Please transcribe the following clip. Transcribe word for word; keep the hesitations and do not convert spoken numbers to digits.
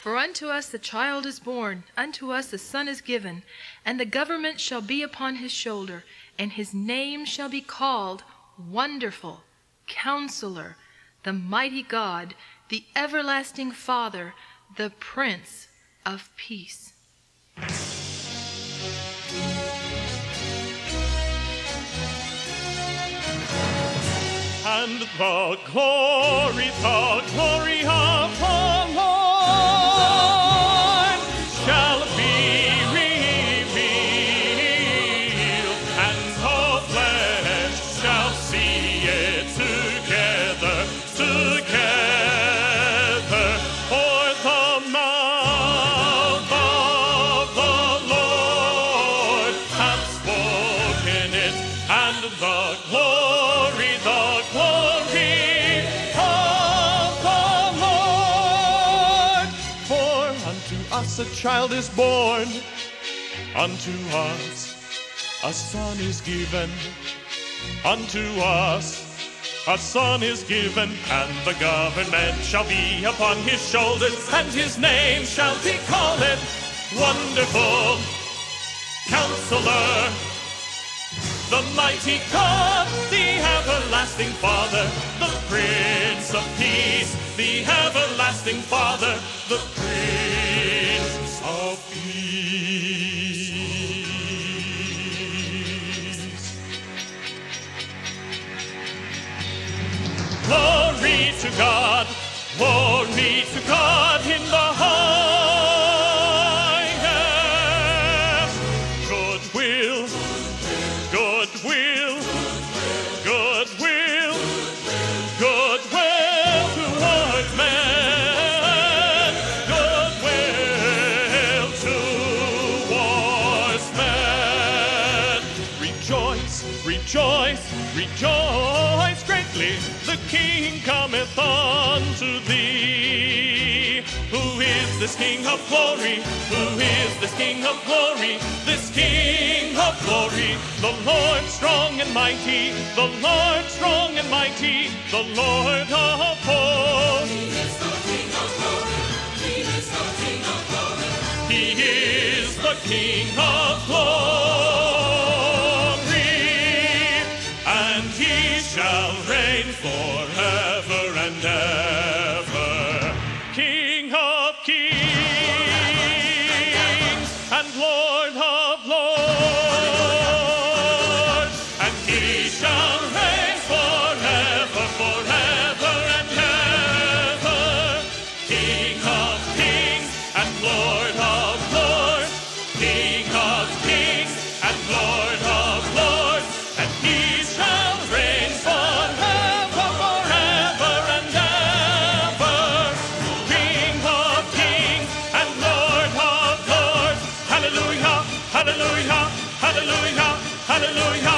For unto us a child is born, unto us a son is given, and the government shall be upon his shoulder, and his name shall be called Wonderful, Counselor, the Mighty God, the Everlasting Father, the Prince of Peace. And the glory, the glory of the Lord shall be revealed, and all flesh shall see it together, together. For the mouth of the Lord hath spoken it, and the glory, the glory of the Lord. For unto us a child is born, unto us a son is given, unto us a son is given, and the government shall be upon his shoulders, and his name shall be called Wonderful Counselor, the Mighty God, the Everlasting Father, the Prince of Peace, the Everlasting Father, the Prince of Peace. Glory to God, glory to God in the highest. Goodwill, goodwill, goodwill, goodwill towards men, goodwill towards men. Rejoice, rejoice, rejoice greatly, the King cometh unto thee. Who is this King of glory? Who is this King of glory? This King of glory, the Lord strong and mighty, the Lord strong and mighty, the Lord of hosts. He is the King of glory. He is the King of glory. He is the King of glory, and he shall reign forever and ever. King of kings and Lord of lords, and he shall reign forever, forever and ever. King of kings and Lord of lords, King of kings and Lord of lords, and he shall reign forever, forever and ever. King of kings and Lord of lords. Hallelujah, hallelujah, hallelujah, hallelujah.